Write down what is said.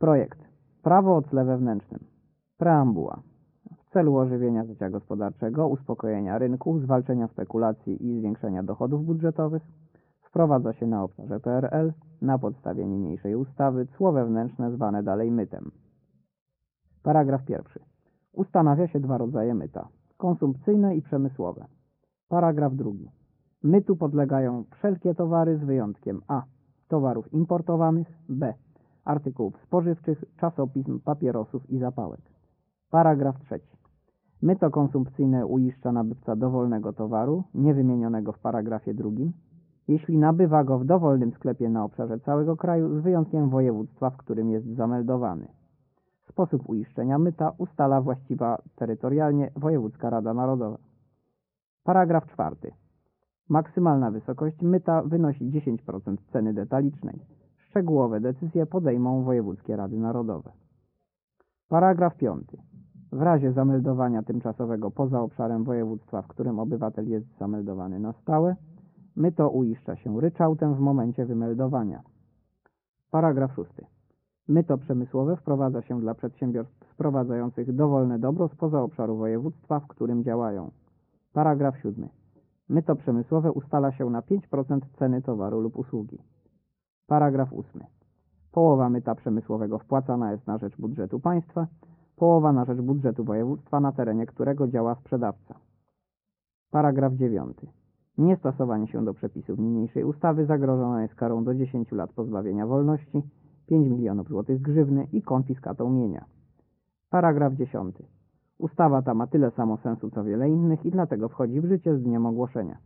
Projekt. Prawo o tle wewnętrznym. Preambuła. W celu ożywienia życia gospodarczego, uspokojenia rynku, zwalczenia spekulacji i zwiększenia dochodów budżetowych wprowadza się na obszarze PRL na podstawie niniejszej ustawy cło wewnętrzne zwane dalej mytem. Paragraf pierwszy. Ustanawia się dwa rodzaje myta: konsumpcyjne i przemysłowe. Paragraf drugi. Mytu podlegają wszelkie towary z wyjątkiem a. towarów importowanych, b. artykułów spożywczych, czasopism, papierosów i zapałek. Paragraf trzeci. Myto konsumpcyjne uiszcza nabywca dowolnego towaru, niewymienionego w paragrafie drugim, jeśli nabywa go w dowolnym sklepie na obszarze całego kraju, z wyjątkiem województwa, w którym jest zameldowany. Sposób uiszczenia myta ustala właściwa terytorialnie Wojewódzka Rada Narodowa. Paragraf czwarty. Maksymalna wysokość myta wynosi 10% ceny detalicznej. Szczegółowe decyzje podejmą wojewódzkie rady narodowe. Paragraf piąty. W razie zameldowania tymczasowego poza obszarem województwa, w którym obywatel jest zameldowany na stałe, myto uiszcza się ryczałtem w momencie wymeldowania. Paragraf szósty. Myto przemysłowe wprowadza się dla przedsiębiorstw sprowadzających dowolne dobro spoza obszaru województwa, w którym działają. Paragraf siódmy. Myto przemysłowe ustala się na 5% ceny towaru lub usługi. Paragraf ósmy. Połowa myta przemysłowego wpłacana jest na rzecz budżetu państwa, połowa na rzecz budżetu województwa, na terenie którego działa sprzedawca. Paragraf dziewiąty. Niestosowanie się do przepisów niniejszej ustawy zagrożone jest karą do 10 lat pozbawienia wolności, 5 milionów złotych grzywny i konfiskatą mienia. Paragraf 10. Ustawa ta ma tyle samo sensu co wiele innych i dlatego wchodzi w życie z dniem ogłoszenia.